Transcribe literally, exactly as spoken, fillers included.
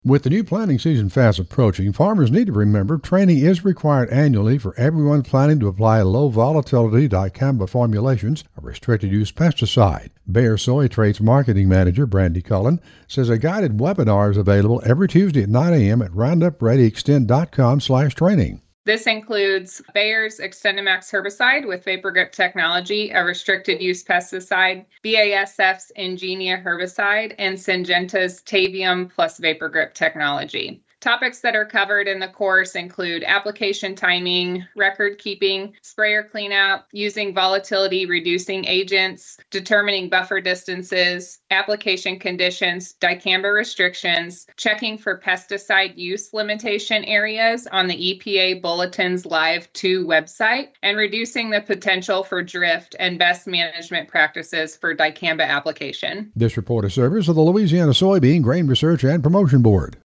With the new planting season fast approaching, farmers need to remember training is required annually for everyone planning to apply low volatility dicamba formulations, a restricted use pesticide. Bayer Soy Traits Marketing Manager Brandy Cullen says a guided webinar is available every Tuesday at nine a.m. at roundup ready extend dot com slash training. This includes Bayer's XtendiMax herbicide with VaporGrip technology, a restricted-use pesticide, B A S F's Ingenia herbicide, and Syngenta's Tavium plus VaporGrip technology. Topics that are covered in the course include application timing, record keeping, sprayer cleanup, using volatility reducing agents, determining buffer distances, application conditions, dicamba restrictions, checking for pesticide use limitation areas on the E P A Bulletin's Live two website, and reducing the potential for drift and best management practices for dicamba application. This report is service of the Louisiana Soybean Grain Research and Promotion Board.